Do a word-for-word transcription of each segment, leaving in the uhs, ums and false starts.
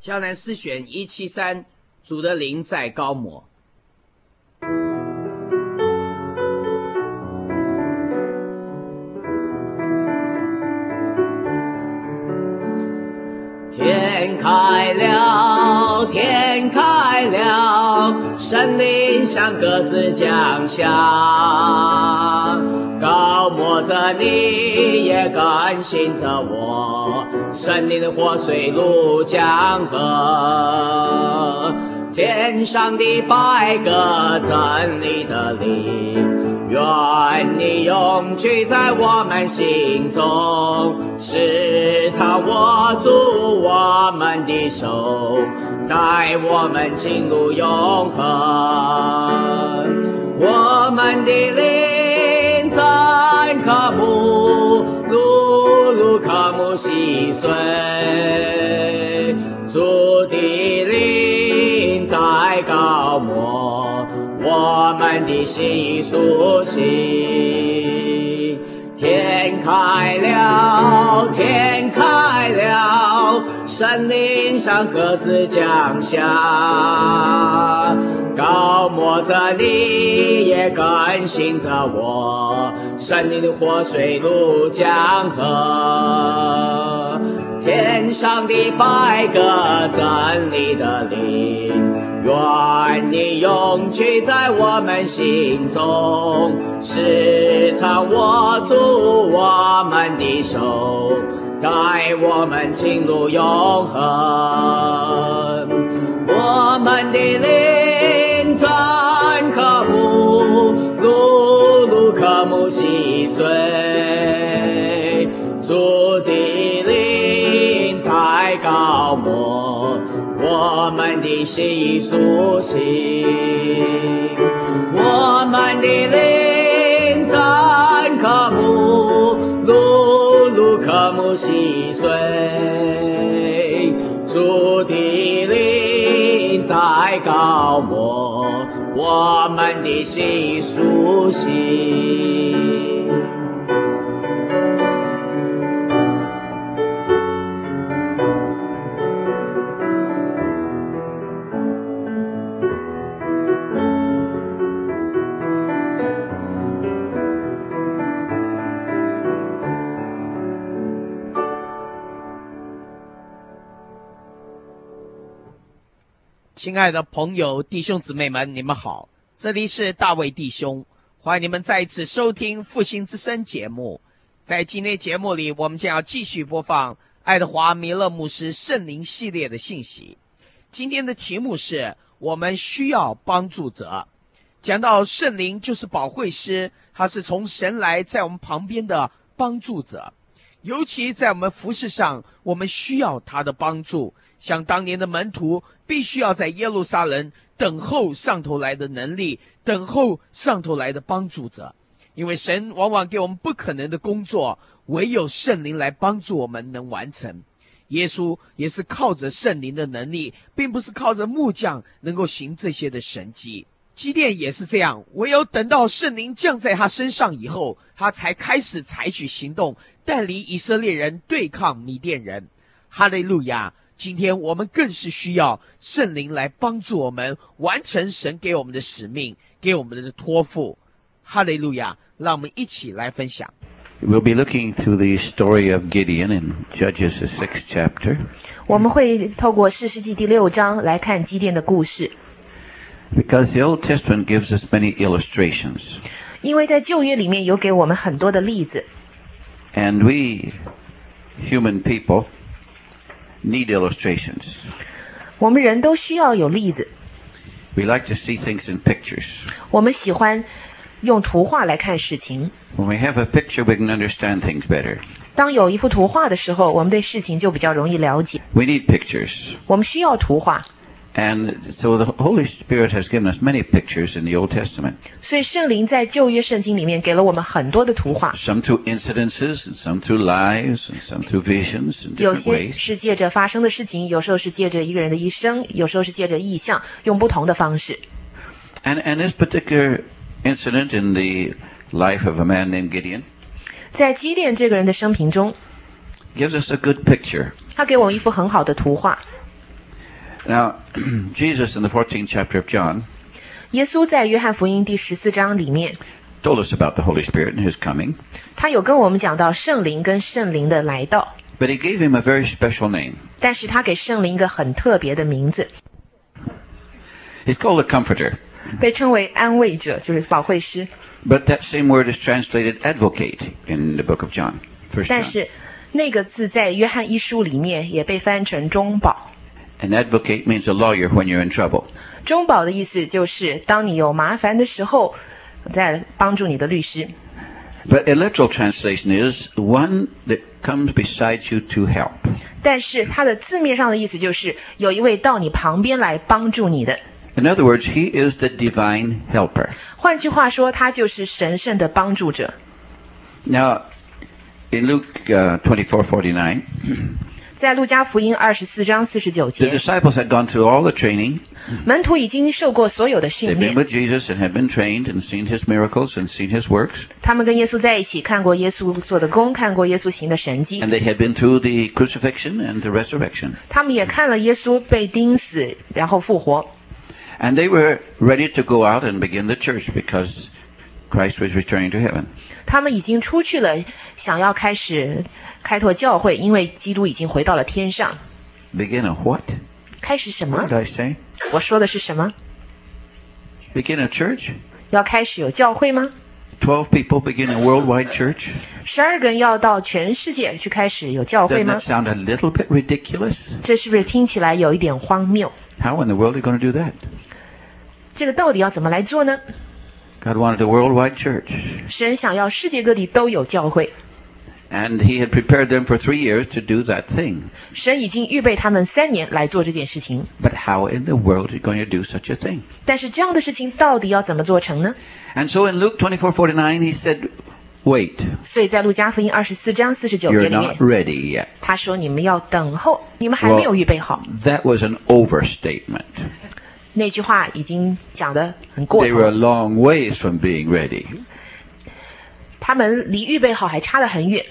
迦南诗选一七三，主的灵在高摩。天开了，天开了，圣灵像鸽子降下，高摩着你，也更新着我，圣灵的活水如江河。天上的百个真理的灵，愿你永居在我们心中，时常握住我们的手，带我们进入永恒。我们的灵真渴慕，如如渴慕溪水，主的灵在高摩，我们的心苏醒。天开了，天开了，圣灵像鸽子降下，高摩着你，也更新着我，圣灵的活水如江河。天上的百个真理的灵，愿你永居在我们心中，时常握住我们的手，带我们进入永恒。我们的灵真渴慕，如如渴慕溪水，主的灵在高摩，我们的心苏醒。我们的灵真渴慕，如如渴慕溪水，主的灵在高摩，我们的心苏醒。 亲爱的朋友弟兄姊妹们，你们好，这里是大卫弟兄，欢迎你们再一次收听复兴之声节目。在今天节目里，我们将要继续播放爱德华弥勒牧师圣灵系列的信息。今天的题目是我们需要帮助者。讲到圣灵就是保惠师，他是从神来在我们旁边的帮助者，尤其在我们服事上，我们需要他的帮助。像当年的门徒必须要在耶路撒冷等候上头来的能力，等候上头来的帮助者，因为神往往给我们不可能的工作，唯有圣灵来帮助我们能完成。耶稣也是靠着圣灵的能力，并不是靠着木匠能够行这些的神迹。基甸也是这样，唯有等到圣灵降在他身上以后，他才开始采取行动，带领以色列人对抗米甸人。哈利路亚！今天我们更是需要圣灵来帮助我们完成神给我们的使命，给我们的托付。哈利路亚！让我们一起来分享。 We'll be looking through the story of Gideon in Judges, the sixth chapter. 我们会透过士师记第六章来看基甸的故事。 Because the Old Testament gives us many illustrations. 因为在旧约里面有给我们很多的例子。 And we, human people, need illustrations. 我们人都需要有例子。 We like to see things in pictures. 我们喜欢用图画来看事情。 When we have a picture, we can understand things better. 当有一幅图画的时候，我们对事情就比较容易了解。 We need pictures. 我们需要图画。 And so the Holy Spirit has given us many pictures in the Old Testament. 所以圣灵在旧约圣经里面给了我们很多的图画。 Some through incidences, and some through lives, and some through visions in 有 different 些 ways. 是借着发生的事情，有时候是借着一个人的一生，有时候是借着意象，用不同的方式。 And, and this particular incident in the life of a man named Gideon 在基甸这个人的生平中， gives us a good picture. 他给我们一幅很好的图画。 Now, Jesus in the fourteenth chapter of John 耶稣在约翰福音第十四章里面， told us about the Holy Spirit and his coming, 他有跟我们讲到圣灵跟圣灵的来到， but he gave him a very special name. 但是他给圣灵一个很特别的名字， He's called a comforter, 被称为安慰者，就是保惠师。 but that same word is translated advocate in the book of John, First 但 John. 是那个字在约翰一书里面也被翻成中保。 An advocate means a lawyer when you're in trouble. 中保的意思就是当你有麻烦的时候，在帮助你的律师。 But a literal translation is one that comes beside you to help. 但是它的字面上的意思就是有一位到你旁边来帮助你的。 In other words, he is the divine helper. 换句话说，他就是神圣的帮助者。 Now, in Luke uh, twenty-four forty-nine, 在路加福音二十四章四十九 the 节， disciples had gone through all the training. 门徒已经受过所有的 They'd 训 been 练， with Jesus and had been trained and seen his miracles and seen his works. 他们跟耶稣在一起，看过耶稣做的工，看过耶稣行的神迹， And they had been through the crucifixion and the resurrection. 他们也看了耶稣被钉死，然后复活。 And they were ready to go out and begin the church because Christ was returning to heaven. 他们已经出去了，想要开始开拓教会，因为基督已经回到了天上。 Begin a what? 开始什 What 么 did？I say? 我说的是什么？ Begin a church? 要开始有教会吗？ Twelve people begin a worldwide church? 十二个人要到全世界去开始有教会 Doesn't 吗 that？sound a little bit ridiculous? 这是不是听起来有一点荒谬？ How in the world are you going to do that? 这个到底要怎么来做呢？ God wanted a worldwide church. 神想要世界各地都有教会， And he had prepared them for three years to do that thing. 神已经预备他们三年来做这件事情。 But how in the world are you going to do such a thing? 但是这样的事情到底要怎么做成呢？ And so in Luke twenty-four forty-nine, he said, wait, 所以在路加福音二十四章四十九节 you're 里 not 面， ready yet. 他说你们要等候，你们还没有预备好。 That was an overstatement. 那句话已经讲得很过 They were a 头， long ways from being ready. 他们离预备好还差得很远。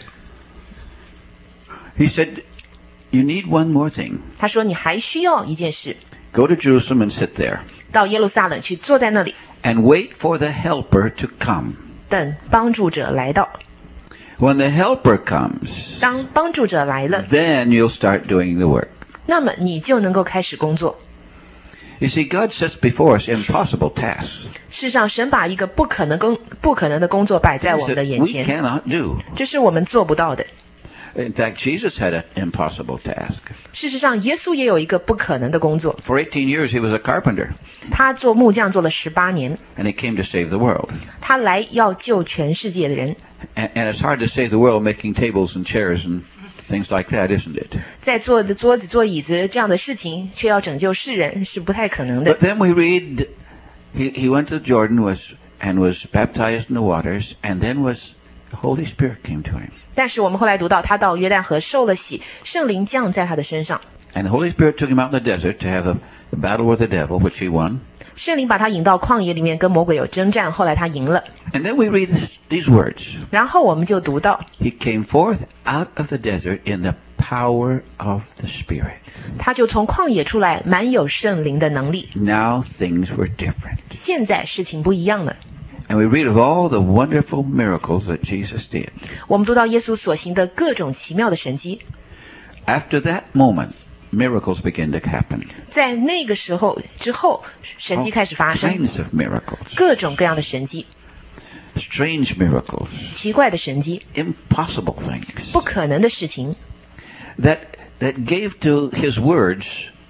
He said, you need one more thing. 他说你还需要一件事， Go to Jerusalem and sit there 到耶路撒冷去坐在那里， and wait for the helper to come. 等帮助者来到。 When the helper comes, 当帮助者来了， then you'll start doing the work. 那么你就能够开始工作。 You see, God sets before us impossible tasks. 事实上，神把一个不可能工不可能的工作摆在我 Things 们的 that 眼 we 前， cannot do. 这是我们做不到的。 In fact, Jesus had an impossible task. 事实上，耶稣也有一个不可能的工作。 For eighteen years, he was a carpenter, 他做木匠做了十八年， and he came to save the world. 他来要救全世界的人。 And, and it's hard to save the world making tables and chairs and things like that, isn't it? 在做的桌子、做椅子这样的事情，却要拯救世人，是不太可能的 But。then we read, he, he went to Jordan was and was baptized in the waters, and then was the Holy Spirit came to him. 但是我们后来读到，他到约旦河受了洗，圣灵降在他的身上， And the Holy Spirit took him out in the desert to have a, a battle with the devil, which he won. 圣灵把他引到旷野里面，跟魔鬼有征战，后来他赢了。 And then we read this, these words. 然后我们就读到， He came forth out of the desert in the power of the Spirit. 他就从旷野出来，满有圣灵的能力。 Now things were different. 现在事情不一样了。 And we read of all the wonderful miracles that Jesus did. 我们读到耶稣所行的各种奇妙的神迹， After that moment, miracles began to happen. 在那个时候之后，神迹开始发 All 生， kinds of miracles. 各种各样的神迹， Strange miracles. 奇怪的神迹， Impossible things. 不可能的事情， That, that gave to his words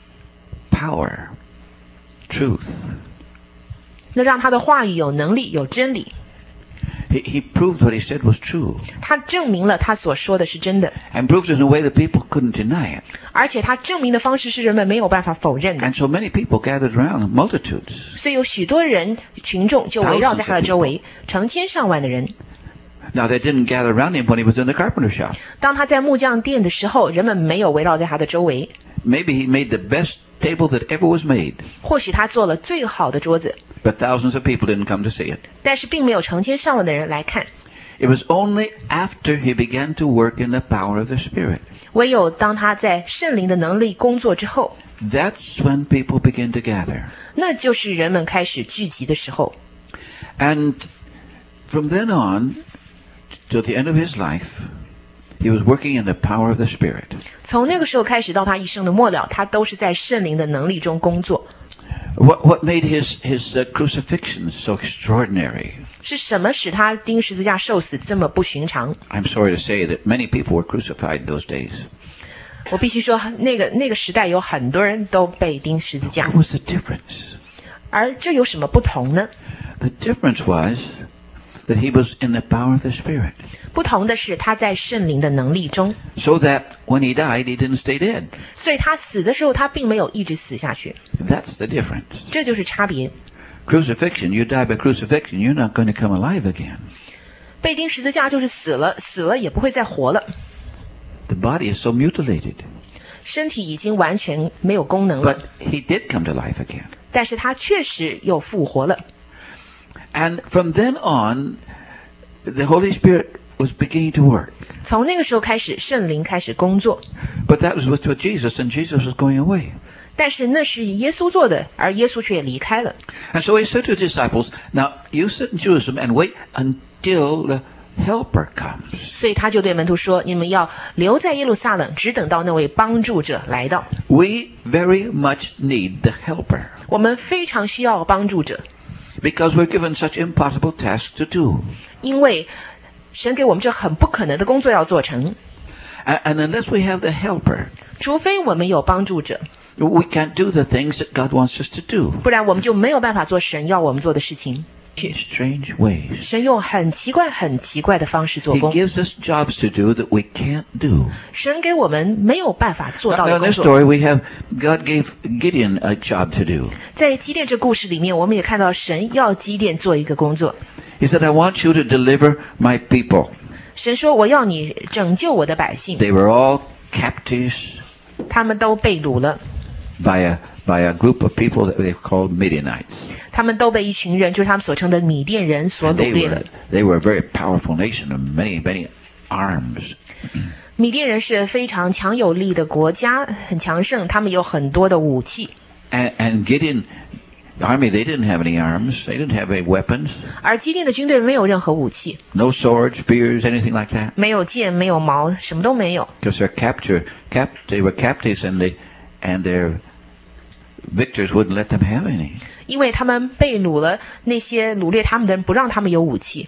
power, truth. 那让他的话语有能力、有真理。 He, he proved what he said was true. 他证明了他所说的是真的， And proved it in a way that people couldn't deny it. 而且他证明的方式是人们没有办法否认的。 And so many people gathered around, multitudes. 所以有许多人群众就围绕在他的周围，成千上万的人。 Now, they didn't gather around him when he was in the carpenter shop. 当他在木匠店的时候，人们没有围绕在他的周围。 Maybe he made the best table that ever was made. 或许他做了最好的桌子， But thousands of people didn't come to see it. 但是并没有成千上万的人来看。 It was only after he began to work in the power of the Spirit 唯有当他在圣灵的能力工作之后， that's when people begin to gather. 那就是人们开始聚集的时候。 And from then on, till the end of his life, he was working in the power of the Spirit. 从那个时候开始到他一生的末了，他都是在圣灵的能力中工作。 What, what made his, his uh, crucifixion so extraordinary? 是什么使他钉十字架受死这么不寻常？ I'm sorry to say that many people were crucified those days. 我必须说，那个那个时代有很多人都被钉十字架。 What was the difference? 而这有什么不同呢？ The difference was that he was in the power of the Spirit. 不同的是，他在圣灵的能力中， So that when he died, he didn't stay dead. 所以他死的时候，他并没有一直死下去。 That's the difference. 这就是差别。 Crucifixion, you die by crucifixion, you're not going to come alive again. 被钉十字架就是死了，死了也不会再活了。 The body is so mutilated. 身体已经完全没有功能了， But he did come to life again. 但是他确实又复活了。 And from then on, the Holy Spirit was beginning to work. 从那个时候开始，圣灵开始工作。 But that was with Jesus, and Jesus was going away. 但是那是耶稣做的，而耶稣却离开了。 And so he said to his disciples, now you sit in Jerusalem and wait until the Helper comes. 所以他就对门徒说：“你们要留在耶路撒冷，只等到那位帮助者来到。 We very much need the Helper. 我们非常需要帮助者， Because we're given such impossible tasks to do. 因为神给我们这很不可能的工作要做成。 And, and unless we have the Helper, 除非我们有帮助者， we can't do the things that God wants us to do. 不然我们就没有办法做神要我们做的事情。 Strange ways. 神用很奇怪、很奇怪的方式做 He 工。 gives us jobs to do that we can't do. 神给我们没有办法做到 Now 的 in 工 this 作。 story, we have God gave Gideon a job to do. 在基甸这故事里面，我们也看到神要基甸做一个工作。 He said, I want you to deliver my people. 神说：“我要你拯救我的百姓。 They were all captives ” 他们都被掳了， by a, by a group of people that they called Midianites. 他们都被一群人，就是他们所称的米甸人所 And 掳 they 掠 were, 了。 they were a very powerful nation with many, many arms. 米甸人是非常强有力的国家，很强盛，他们有很多的武器。 And, and Gideon, the army, they didn't have any arms. They didn't have any weapons. 而基甸的军队没有任何武器， No swords, spears, anything like that. 没有剑，没有矛，什么都没有。 Because they're capture, cap, they were captives and they, and their victors wouldn't let them have any. 因为他们被掳了，那些掳掠他们的人不让他们有武器。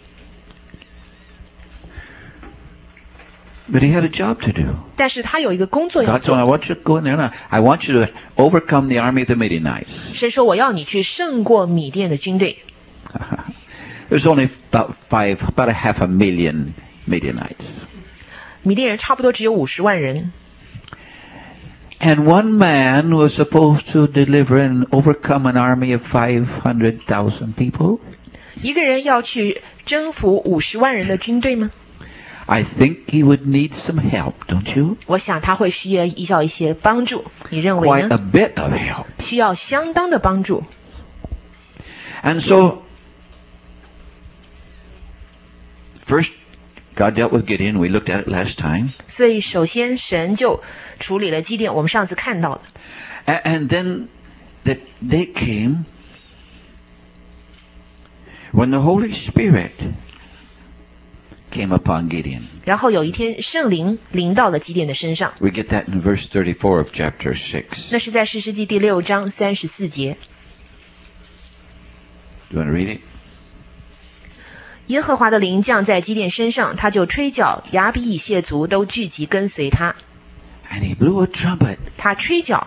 But he had a job to do. 但是他有一个工作要 God told him, 做。 I want you to go in there now. I want you to overcome the army of the Midianites. 神说：“我要你去胜过米甸的军队。 There's only about five, about a half a million Midianites. ” 米甸人差不多只有五十万人， And one man was supposed to deliver and overcome an army of five hundred thousand people. 一个人要去征服五十万人的军队吗？ I think he would need some help, don't you? 我想他会需要需要一些帮助，你认为 Quite 呢？ a bit of help. 需要相当的帮助。 And so, first, God dealt with Gideon. We looked at it last time. 所以首先神就处理了基甸，我们上次看到了。 And, and then the day came when the Holy Spirit came upon Gideon. 然后有一天圣灵临到了基甸的身上， We get that in verse thirty-four of chapter six. 那是在士师记第六章三十四节。 You want to read it? 耶和华的灵降在基甸身上，他就吹角，亚比以谢族都聚集跟随他。 And he blew a trumpet. 他吹角，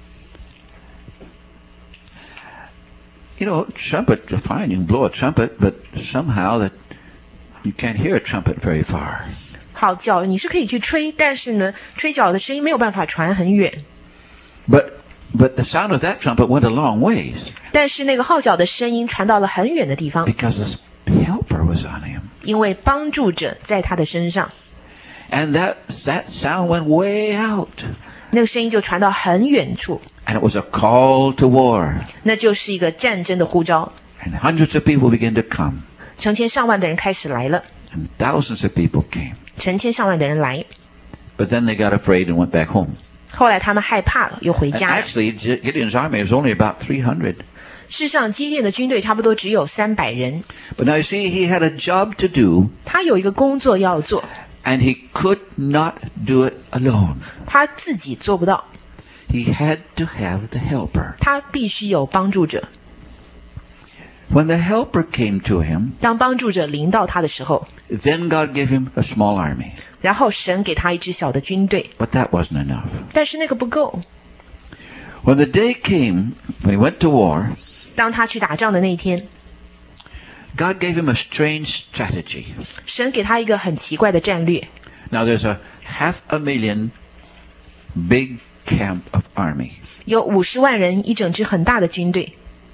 You know, trumpet, fine, you can blow a trumpet, but somehow that you can't hear a trumpet very far. 好角你是可以去吹，但是呢，吹角的声音没有办法传很远。 But but the sound of that trumpet went a long ways 但是那个号角的声音传到了很远的地方， because the helper was on him. 因为帮助者在他的身上， And that that sound went way out. 那个声音就传到很远处， And it was a call to war. 那就是一个战争的呼召。 And hundreds of people began to come. 成千上万的人开始来了， And thousands of people came. 成千上万的人来， But then they got afraid and went back home. 后来他们害怕了，又回 And 家了。 actually, Gideon's army was only about three hundred. 事实上，基甸的军队差不多只有三百人， But now you see, he had a job to do, 他有一个工作要做， and he could not do it alone. 他自己做不到， He had to have the helper. 他必须有帮助者。 When the helper came to him, 当帮助者临到他的时候， then God gave him a small army. 然后神给他一支小的军队， But that wasn't enough. 但是那个不够。 When the day came, when he went to war, 当他去打仗的那一天， God gave him a strange strategy. 神给他一个很奇怪的战略。 Now there's a half a million big camp of army. 有五十万人，一整支很大的军队。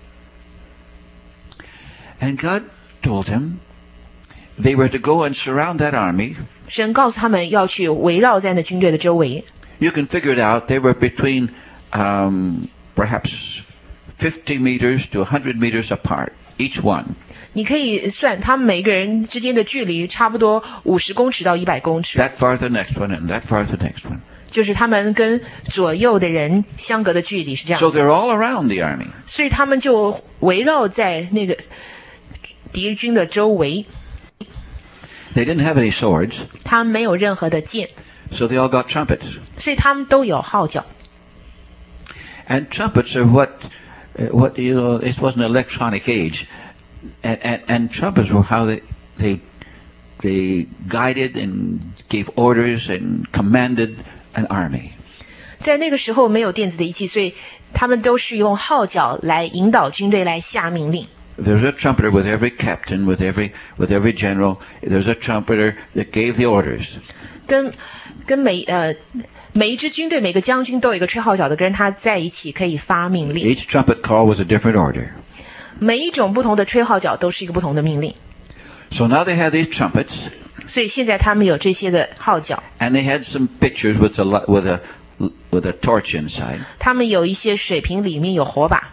And God told him they were to go and surround that army. 神告诉他们要去围绕在那军队的周围。 You can figure it out. They were between um, perhaps fifty meters to one hundred meters apart, each one. 你可以算他们每个人之间的距离差不多五十公尺到一百公尺， That far the next one, and that far the next one. 就是他们跟左右的人相隔的距离是这样 So。they're all around the army. 所以他们就围绕在那个敌军的周围， They didn't have any swords, 他们没有任何的剑， so they all got trumpets. 所以他们都有号角。 And trumpets are what, uh, what you know, it was an electronic age. And, and, and trumpets were how they, they, they guided and gave orders and commanded an army. 在那个时候没有电子的仪器，所以他们都是用号角来引导军队来下命令。 There's a trumpeter with every captain, with every, with every general. There's a trumpeter that gave the orders. 跟跟每呃每一支军队每个将军都有一个吹号角的，跟他在一起可以发命令。 Each trumpet call was a different order. 每一种不同的吹号角都是一个不同的命令。 So now they had these trumpets, 所以现在他们有这些的号角， and they had some pictures with a, li- with a, with a torch inside. 他们有一些水瓶里面有火把。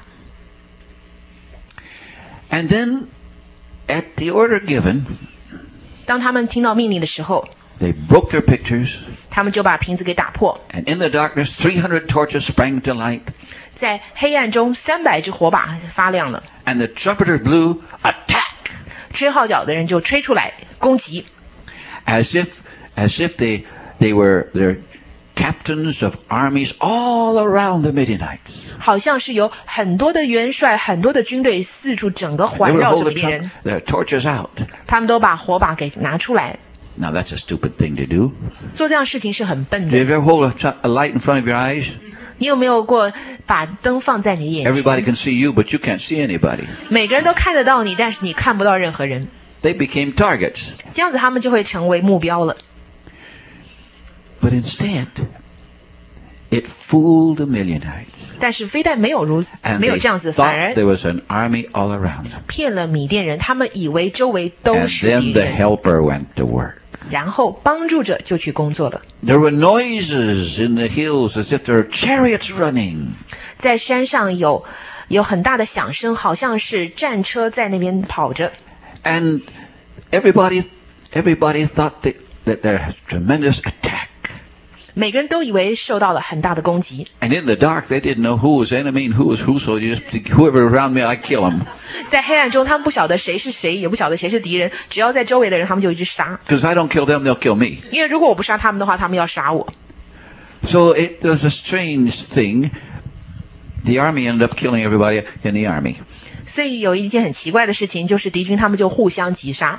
And then, at the order given, 当他们听到命令的时候， they broke their pictures, 他们就把瓶子给打破。 and in the darkness, three hundred torches sprang to light, 在黑暗中，三百支火把发亮了。 and the trumpeter blew, attack! 吹号角的人就吹出来攻击， As if, as if they, they were, they're captains of armies all around the Midianites. 好像是有很多的元帅、很多的军队四处整个 They 环 were 绕着 holding 敌人， their torches out. 他们都把火把给拿出来。 Now that's a stupid thing to do. 做这样事情是很笨 Did 的。 you ever hold a, tr- a light in front of your eyes? 你有没有过把灯放在你的眼 Everybody 前？ can see you, but you can't see anybody. 每个人都看得到你，但是你看不到任何人。 They became targets. 这样子他们就会成为目标了。 But instead, it fooled the Midianites. 但是非但没有如此， And 没有 they 这样子，反 thought 而 there was an army all around them. 骗了米甸人。他们以为周围都 And 是 then 敌 the 人， helper went to work. 然后帮助者就去工作了。 There were noises in the hills as if there were chariots running. 在山上有有很大的响声，好像是战车在那边跑着。 And everybody, everybody thought that, that there was tremendous attack. 每个人都以为受到了很大的攻击。 And in the dark, they didn't know who was enemy and who was who, so you just, whoever around me, I kill him. 在黑暗中，他们不晓得谁是谁，也不晓得谁是敌人。只要在周围的人，他们就一直杀。 Because I don't kill them, they'll kill me. 因为如果我不杀他们的话，他们要杀我。 So it was a strange thing. The army ended up killing everybody in the army. 所以有一件很奇怪的事情，就是敌军他们就互相击杀，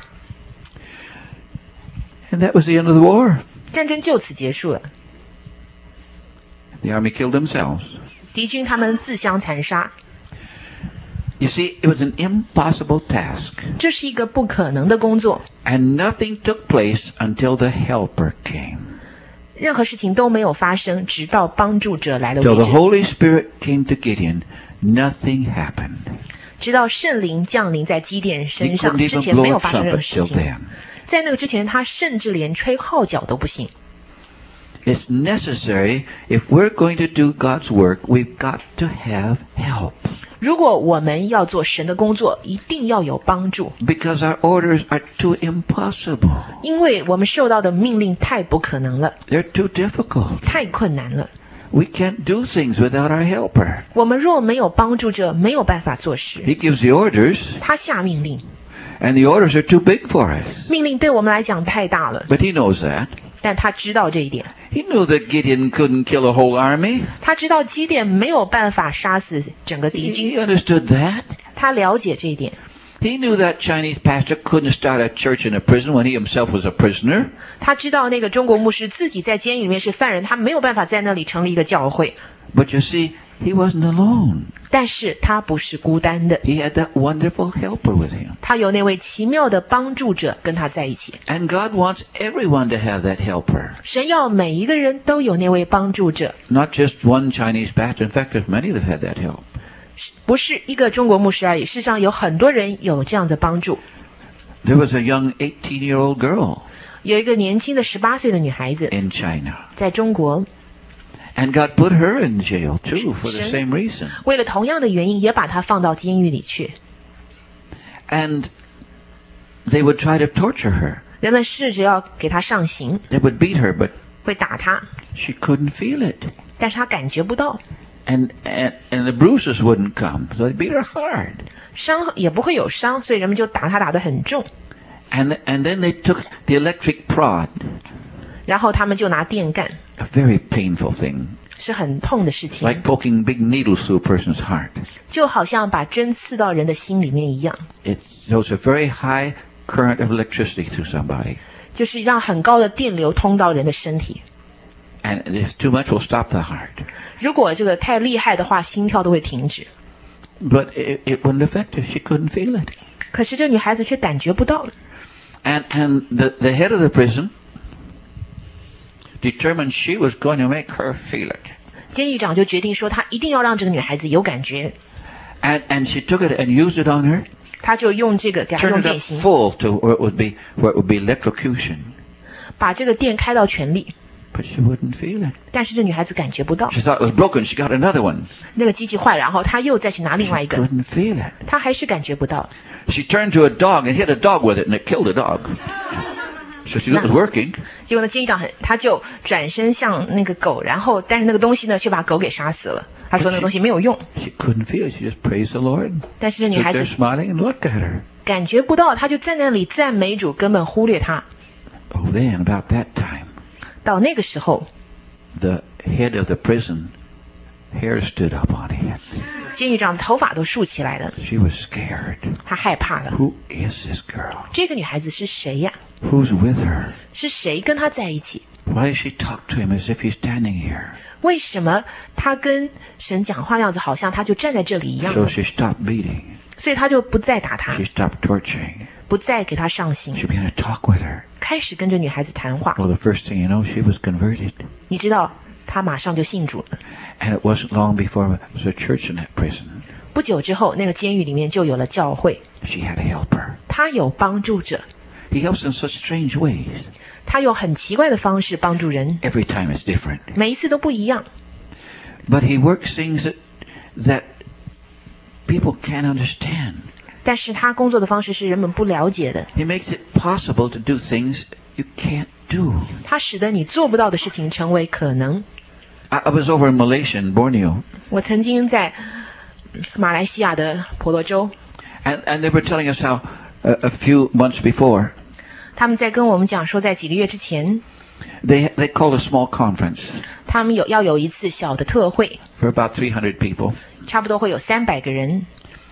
And that was the end of the war. 战争就此结束了。 The army killed themselves. 敌军他们自相残杀， You see, it was an impossible task. 这是一个不可能的工作。 And nothing took place until the helper came. 任何事情都没有发生，直到帮助者来了 Till 为 the 止。 Holy Spirit came to Gideon, nothing happened. 直到圣灵降临在基甸 He 身上 couldn't 之 even 前，没 blow 有 a 发生任何 trumpet 事 till 情。 then. 在那个之前，他甚至连吹号角都不行。 It's necessary, if we're going to do God's work, we've got to have help. 如果我们要做神的工作，一定要有帮助， Because our orders are too impossible. 因为我们受到的命令太不可能了， They're too difficult. 太困难了。 we can't do things without our helper. 我们若没有帮助者，没有办法做事。 He gives the orders, 他下命令， and the orders are too big for us. 命令对我们来讲太大了， But he knows that. 但他知道这一点。 He knew that Gideon couldn't kill a whole army. 他知道基甸没有办法杀死整个敌 He, 军， he understood that. 他了解这一点。 He knew that Chinese pastor couldn't start a church in a prison when he himself was a prisoner. 他知道那个中国牧师自己在监狱里面是犯人，他没有办法在那里成立一个教会。 But you see, he wasn't alone. 但是他不是孤单的， He had that wonderful helper with him. 他有那位奇妙的帮助者跟他在一起。 And God wants everyone to have that helper. 神要每一个人都有那位帮助者， Not just one Chinese pastor. In fact, there's many that had that help. 不是一个中国牧师而已。事实上，有很多人有这样的帮助。 There was a young eighteen-year-old girl 有一个年轻的十八岁的女孩子 in China. 在中国， And God put her in jail too for the same reason. 为了同样的原因，也把她放到监狱里去。 And they would try to torture her. 人们试着要给她上刑， They would beat her, but 会打她， she couldn't feel it. 但是她感觉不到， And, and, and the bruises wouldn't come, so they beat her hard. 伤也不会有伤，所以人们就打她打得很重。 And, and then they took the electric prod, 然后他们就拿电干， a very painful thing, 是很痛的事情， like poking big needles through a person's heart. 就好像把针刺到人的心里面一样， It shows a very high current of electricity through somebody. 就是让很高的电流通到人的身体。 And if too much will stop the heart. 如果这个太厉害的话，心跳都会停止。 But it, it wouldn't affect her. She couldn't feel it. 可是这女孩子却感觉不到。 And, and the, the head of the prison determined she was going to make her feel it. 监狱长就决定说，他一定要让这个女孩子有感觉。 And, and she took it and used it on her. 他就用这个给她 Turned 用 it 电 up 刑， full to where it would be, where it would be electrocution. 把这个电开到全力， But she wouldn't feel it. 但是这女孩子感觉不到。 She thought it was broken. She got another one. 那个机器坏了，然后她又再去拿另外一 She 个， couldn't feel it. 她还是感觉不到。 She turned to a dog and hit a dog with it, and it killed the dog. So she knew it was working. 结果呢，监狱长很，他就转身向那个狗，然后但是那个东西呢，却把狗给杀死了。他说那个东西没有用， She couldn't feel it. She just praised the Lord. 但是这女 Stood 孩 there 子 smiling and looked at her. 感觉不到，她就在那里赞美主，根本忽略他。 Oh, then about that time, 到那个时候， the head of the prison, hair stood up on him. 监狱长头发都竖起来了， She was scared. 他害怕了。 Who is this girl? 这个女孩子是谁呀？ Who's with her? 是谁跟她在一起？ Why does she talk to him as if he's standing here? 为什么她跟神讲话样子好像她就站在这里一样 So 呢？ she stopped beating. 所以他就不再打她， She stopped torturing. 不再给她上刑， She began to talk with her. 开始跟这女孩子谈话。 Well, the first thing you know, she was converted. 你知道，她马上就信主了。 And it wasn't long before there was a church in that prison. 不久之后，那个监狱里面就有了教会。 She had a helper. 她有帮助者， He helps in such strange ways. 她用很奇怪的方式帮助人， Every time it's different. 每一次都不一样。 But he works things that, that people can't understand. 但是他工作的方式是人们不了解的， He makes it possible to do things you can't do. 他使得你做不到的事情成为可能。 I, I was over in Malaysia, in Borneo, 我曾经在马来西亚的婆罗洲， and, and they were telling us how uh, a few months before, 他们在跟我们讲说，在几个月之前， they, they called a small conference 他们有要有一次小的特会， for about three hundred people. 差不多会有三百个人。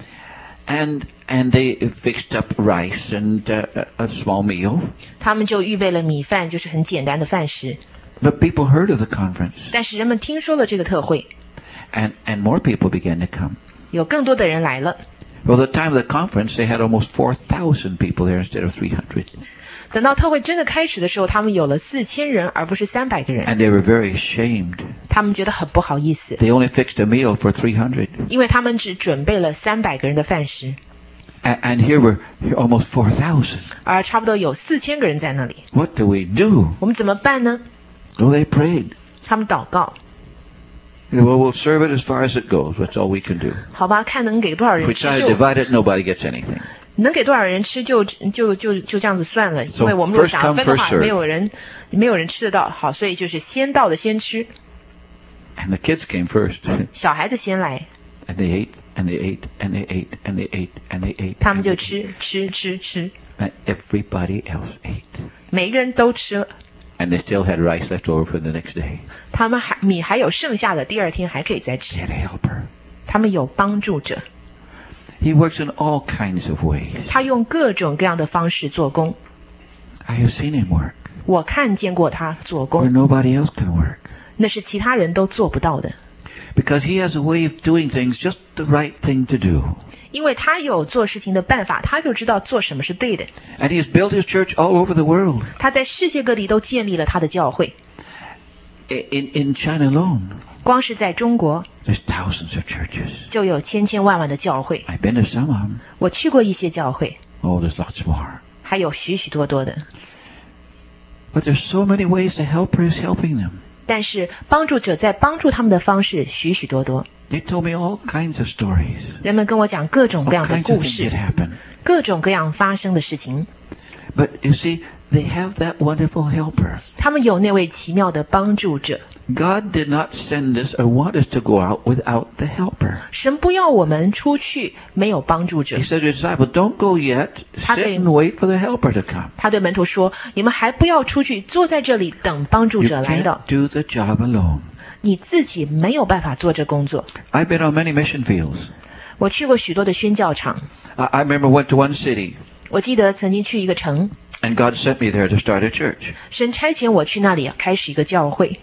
And, and they fixed up rice and uh, a, a small meal. 他们就预备了米饭，就是很简单的饭食。 But people heard of the conference, 但是人们听说了这个特会， and, and more people began to come. 有更多的人来了。 Well, the time of the conference, they had almost four thousand people there instead of three hundred. 等到特会真的开始的时候，他们有了四千人，而不是三百个人。 And they were very ashamed. 他们觉得很不好意思， They only fixed a meal for three hundred. 因为他们只准备了三百个人的饭食， And, and here were almost four thousand. 而差不多有四千个人在那里。 What do we do? 我们怎么办呢？ Well, they prayed. 他们祷告， They said, well, we'll serve it as far as it goes. That's all we can do. 好吧，看能给多少 If 人 we 吃 try to 就 divide it, nobody gets anything. 能给多少人吃就就就就这样子算了， So 因为我们如果 first 想要 come, 分的 first 话， serve. 没有人没有人吃得到。好，所以就是先到的先吃。 And the kids came first. 小孩子先来， And they ate, and they ate, and they ate, and they ate, and they ate. 他们就吃吃吃吃， And everybody else ate. 每个人都吃了， And they still had rice left over for the next day. 他们还米还有剩下的，第二天还可以再 They 吃。 had a helper. 他们有帮助者， He works in all kinds of ways. 他用各种各样的方式做工。 I have seen him work 我看见过他做 where 工， nobody else can work. 那是其他人都做不到的， Because he has a way of doing things just the right thing to do. 因为他有做事情的办法，他就知道做什么是对的。 And he has built his church all over the world. 他在世界各地都建立了他的教会， In, in China alone, 光是在中国 there's thousands of churches. 就有千千万万的教会。 I've been to some of them. 我去过一些教会， Oh, there's lots more. 还有许许多多的。 But there's so many ways the helper is helping them. 但是帮助者在帮助他们的方式许许多多。 They told me all kinds of stories. 人们跟我讲各种各 All 样的 kinds 故 of things 事 that，happen. 各种各样发生的事情。 But you see, they have that wonderful helper. 他们有那位奇妙的帮助者。 God did not send us or want us to go out without the helper. 神不要我们出去没有帮助者 He。said to the disciples, don't go yet. Sit Okay. and wait for the helper to come. 他对门徒说：“你们还不要出去，坐在这里等帮助 You 者来 can't 的。 do the job alone. 你自己没有办法做这工作。 I've been on many mission fields. ” 我去过许多的宣教场， I, I remember went to one city, 我记得曾经去一个城， and God sent me there to start a church. 神差遣我去那里开始一个教会。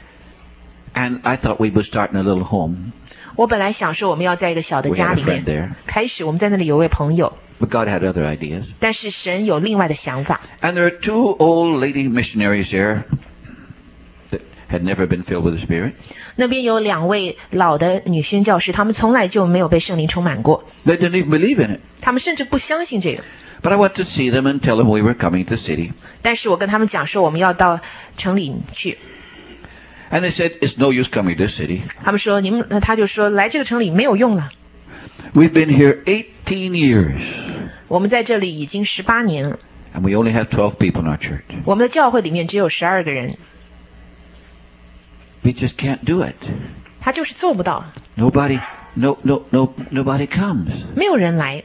And I thought we would start in a little home. 我本来想说我们要在一个小的 We 家 had 里 a friend 面 there. 开始，我们在那里有位朋友， But God had other ideas. 但是神有另外的想法。 And there are two old lady missionaries there that had never been filled with the Spirit. 那边有两位老的女宣教师，她们从来就没有被圣灵充满过， They didn't even believe in it. 她们甚至不相信这个。 But I went to see them and tell them we were coming to the city. 但是我跟他们讲说我们要到城里去， And they said, it's no use coming to the city. 他们说你们，呃他就说来这个城里没有用了。 We've been here eighteen years. 我们在这里已经十八年了， And we only have twelve people in our church. 我们的教会里面只有十二个人， We just can't do it. 他就是做不到， Nobody, no, no, no, nobody comes. 没有人来。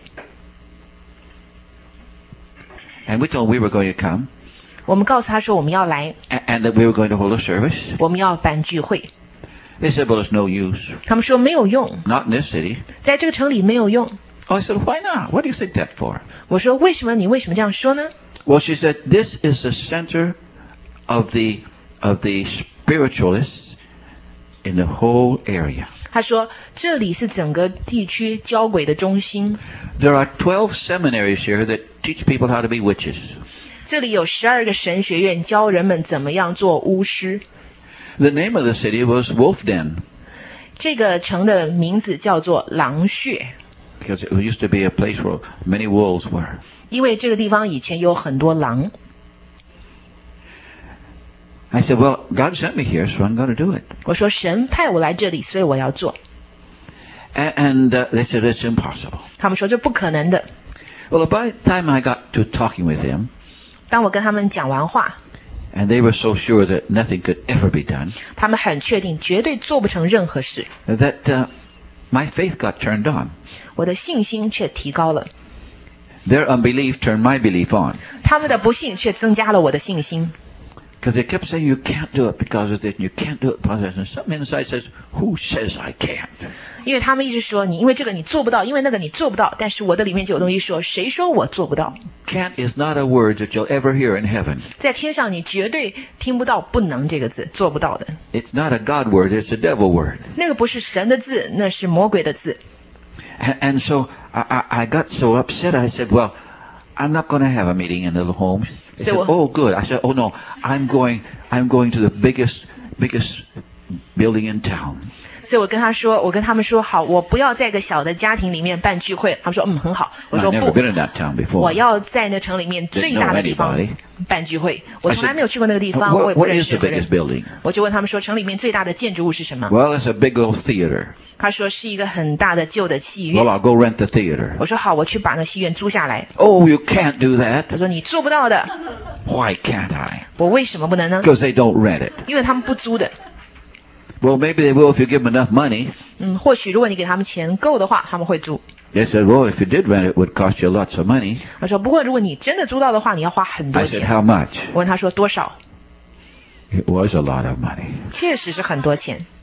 And we told them we were going to come 我们告诉他说我们要来， and, and that we were going to hold a service. 我们要办聚会。 They said, well, it's no use. 他们说没有用， Not in this city. 在这个城里没有用。 Oh, I said, why not? What do you think that for? 我说为什么？你为什么这样说呢？ Well, she said, this is the center of the, of the spiritualists in the whole area. 他说这里是整个地区交鬼的中心， There are twelve seminaries here that teach people how to be witches. 这里有十二个神学院教人们怎么样做巫师。 The name of the city was Wolf Den, 这个城的名字叫做狼穴， because it used to be a place where many wolves were. 因为这个地方以前有很多狼。 I said, well, God sent me here, so I'm going to do it. 我说神派我来这里，所以我要做。 And, and uh, they said, it's impossible. 他们说这不可能的。 Well, by the time I got to talking with them, 当我跟他们讲完话， and they were so sure that nothing could ever be done, 他们很确定绝对做不成任何事。 that uh, my faith got turned on. 我的信心却提高了， Their unbelief turned my belief on. 他们的不信却增加了我的信心。 Because they kept saying, you can't do it because of this, and you can't do it because of this. And something inside says, who says I can't? 因为他们一直说你因为这个你做不到，因为那个你做不到，但是我的里面就有东西说，谁说我做不到？ Can't is not a word that you'll ever hear in heaven. 在天上你绝对听不到不能这个字，做不到的。 It's not a God word, it's a devil word. 那个不是神的字，那是魔鬼的字。 And, and so I, I, I got so upset. I said, well, I'm not going to have a meeting in little homes. They So, said, uh, oh, good. I said, oh, no, I'm going, I'm going to the biggest, biggest building in town. 所以我跟他说，我跟他们说好，我不要在一个小的家庭里面办聚会。他们说嗯很好，我 I've 说 never 不， been in that town before. 我要在那城里面最大的地方 Didn't know anybody. 办聚会。我 I 从来 said, 没有去过那个地方，我 what, 也不 what 认 is 识 the 任何 biggest 人。 building? 我就问他们说，城里面最大的建筑物是什么？ Well, it's a big old theater. 他说是一个很大的旧的戏 Well, 院。 I'll go rent the theater. 我说好，我去把那戏院租下来。 Oh, you can't do that. 他说你做不到的， Why can't I? 我为什么不能呢？ Because they don't rent it. 因为他们不租的。 Well, maybe they will if you give them enough money. 嗯，或许如果你给他们钱够的话，他们会租。 They said, well, if you did rent it, it would cost you lots of money. 他说，不过如果你真的租到的话，你要花很多 I 钱。 said, how much? 我问他说多少， It was a lot of money. 确实是很多钱。